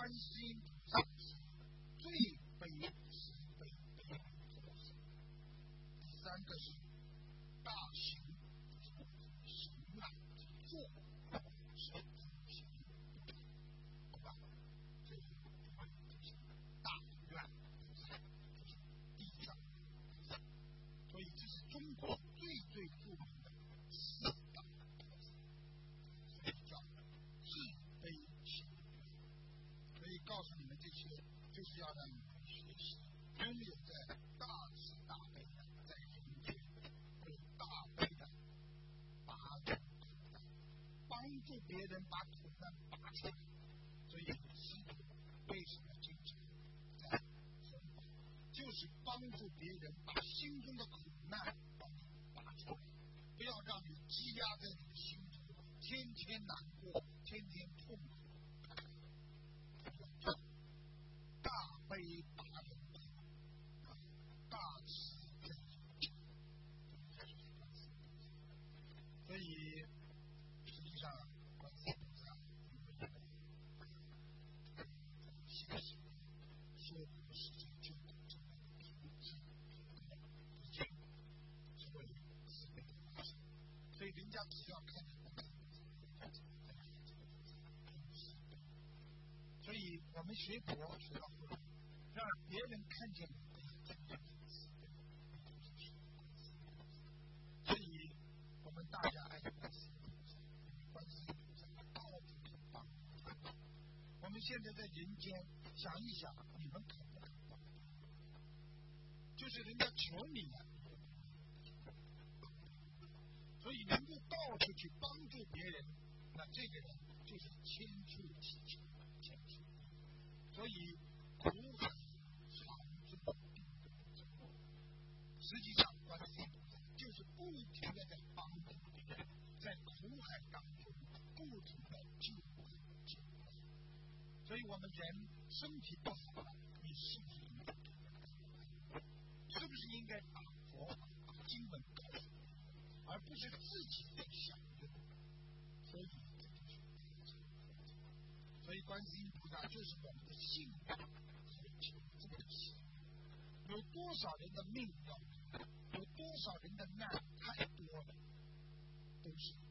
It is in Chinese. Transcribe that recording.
观世音菩萨是最悲慈悲悲悯的众生。第三个是大行行愿做是行，好吧？这是大愿菩萨，这是第三个。所以这是中国最著名的四大菩萨，所以叫自悲行愿。所以告诉你们这些，就是要让你们学习拥有在大慈大悲的在人间有大悲的拔除苦难，帮助别人把苦难拔出来。所以师父为什么经常在弘法，就是帮助别人把心中的苦难帮你拔出来，不要让你积压在你的心中，天天难过，天天痛苦。大悲拔人苦，大慈救人。所以实际上观世音菩萨现实说不是这就这么平静，已经是为慈悲的发生。所以人家只要看见我们，所以我们学佛学到后来，让别人看见我们真正的慈悲，所以我们大家爱观世音菩萨，观世音菩萨到处可以帮助。我们现在在人间想一想，你们可不可以帮？就是人家求你啊，所以能够到处去帮助别人，那这个人就是千处祈求，千处。所以苦海常住定中，实际上观世音菩萨就是不停的在帮助别人，在苦海当中不停的救苦救难。所以我们人身体不好了，你是不是应该是不是应该把佛法把经文告诉你，而不是自己在享用？所以观世音菩萨就是我们的信仰和求助的心。有多少人的命要有多少人的难太多了，都是